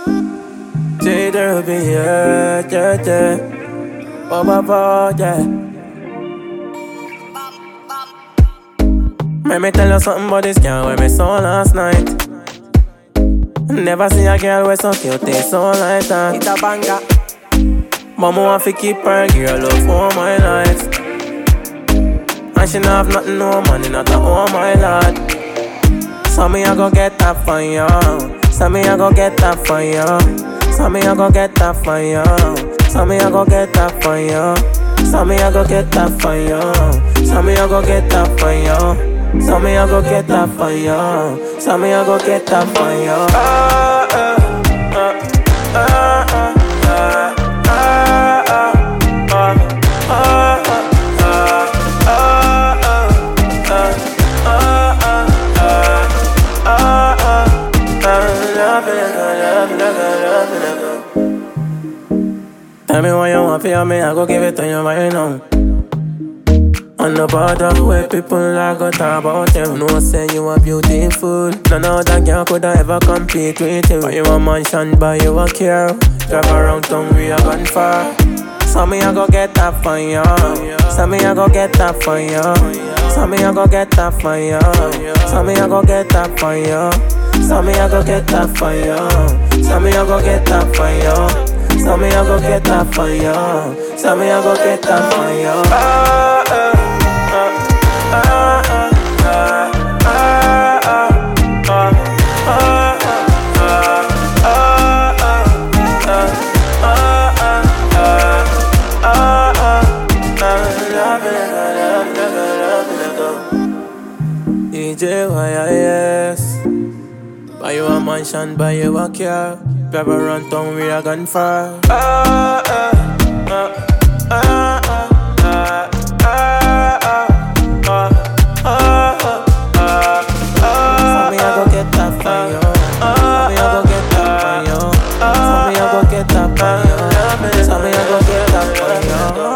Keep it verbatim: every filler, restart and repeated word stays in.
Say there'll be yeah, yeah, yeah. Ba ba ba, yeah. Let me tell you something about this girl where me saw last night. Never see a girl with so cute, they so like that. It's a banger. Mama want to keep her girl love for my life. And she not have nothing, no money, not a oh my lord. So me I go get that for you. So me I go get that for you. So me I go get that for you. So me I go get that for you. So me I go get that for you. So me I go get that for you. So me I go get that for you. So me I go get that for you. Ah, ah, ah, ah, ah, ah, tell me what you want for me, I go give it to you right now. On the border where people are go talk about you. No say you are beautiful. None other girl could ever compete with you. Buy you a mansion, buy you a car. Drive around town, we are gone far. So me I go get that for you. So me I go get that for you. So me I go get that for you. So me I go get that for you. So me I go get that for you. So me I go get that for you. So me I go get that for you. So me I go get that for you. Ah, ah, ah, ah, ah, ah, D J Y I S. Buy you a mansion, buy you a car. Drive around town, we are gone far. Ah, ah, ah, ah, ah, ah, ah, ah, ah, ah. So me I go get that for you. So me I go get that for you. So me I go get that for you. So me I go get that for you.